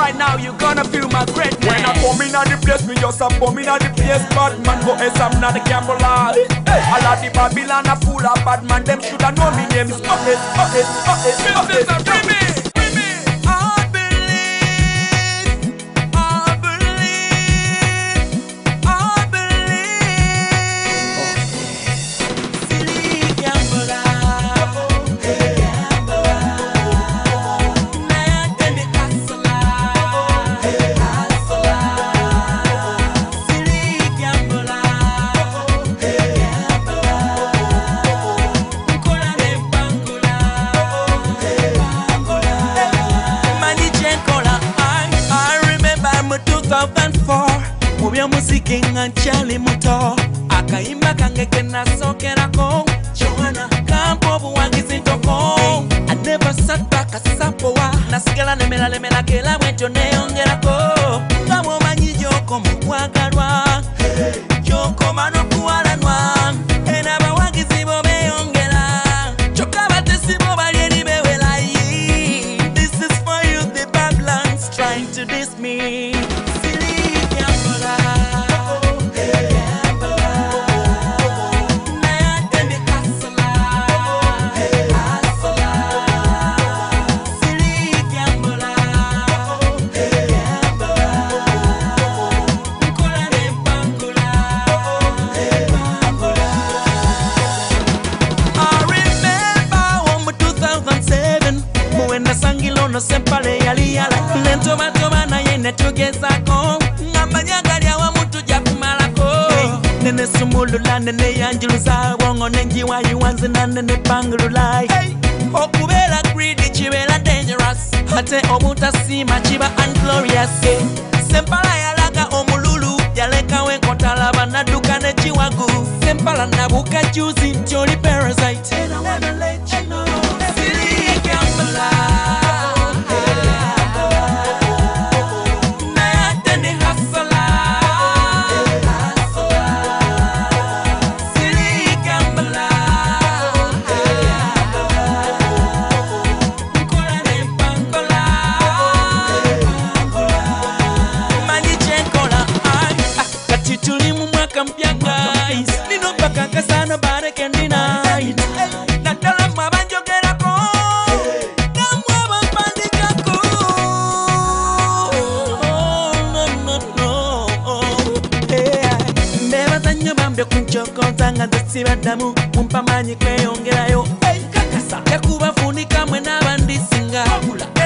right now you gonna feel my greatness. When I come in at the place, me just a bum in at the place. Bad man go I'm not the camera. A lot the Babylon a full of bad man. Them shoulda know me name is Bucket. Nchali muto akaimba kange kena sokerako Joanna kampo buwangizi ntoko I never sat back asapowa nasigala lemela kela bwetyo neyongerako ngabo manyi joko mukwagalwa joko mano kuwalanwa ena bawangizi bo beyongera choka batesi bo balyeri bewelayi. This is for you the Babylons trying to diss me. No sempale yali yala lento matoma na yene tugezako ngamanyagali awa mutu jakumalako nene sumulula nene yanjiluza wongo nengi wayiwanze na nene pangululai okubera greedy chibela dangerous ate obutasima chiba unglorious sempala yalaga omululu yaleka wenkotalaba naduka ne chiwagu sempala nabuka juicy jolly parasite and I wanna let you know silly gambler. Sibadamu mumpamanyi kweyongerayo kakasa yakubafunika mwe n'abandisinga